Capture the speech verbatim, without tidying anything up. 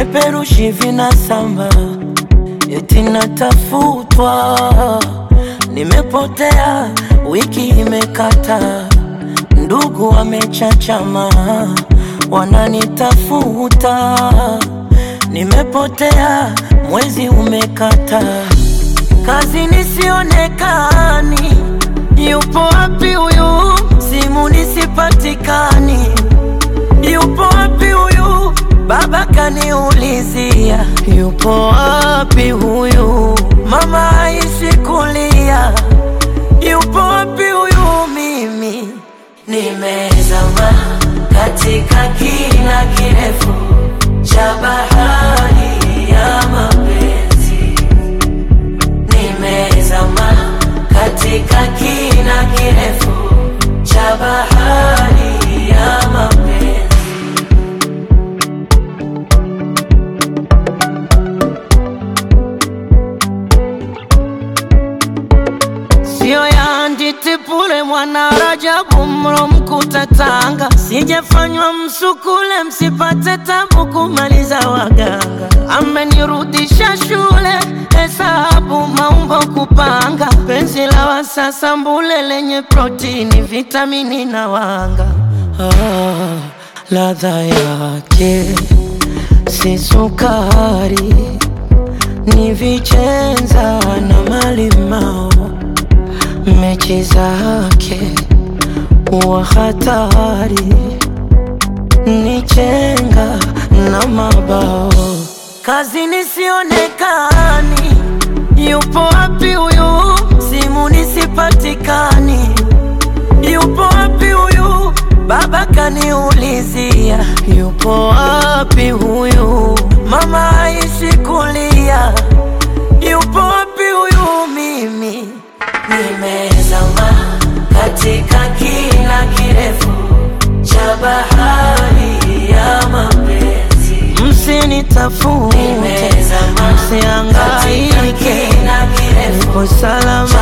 vipeperushi vinasamba, eti natafutwa. Nimepotea, wiki imekata, ndugu wamechachama, wananitafuta. Nimepotea, mwezi umekata, kazi nisionekani. Yupo wapi huyu? Simu nisipatikani. Yupo wapi huyu? Baba kaniulizia. Yupo wapi huyu? Mama haishi kulia. Yupo wapi huyu? Mimi nimezama katika kina kirefu cha bahari ya mapenzi. Nimezama katika kina kirefu cha bahari ya mapenzi. Sio ya nditipule mwana Rajabu mro mkuta Tanga. Sijafanywa msukule msipate tabu kumaliza waganga. Amenirudisha shule hesabu maumbo kupanga. Penzi la wasasa mbule lenye protini vitamini na wanga. Ah, ladha yake si sukari, ni vichenza na malimao. Mechi zake wa hatari, ni chenga na mabao. Kazi nisionekani. Yupo wapi huyu? Simu nisipatikani. Yupo wapi huyu? Baba kaniulizia. Yupo wapi huyu? Mama haishi kulia. Yupo wapi huyu? Mimi nimezama katika kina kirefu cha bahari ya mapenzi. Msinitafute, msihangaike, nipo salama.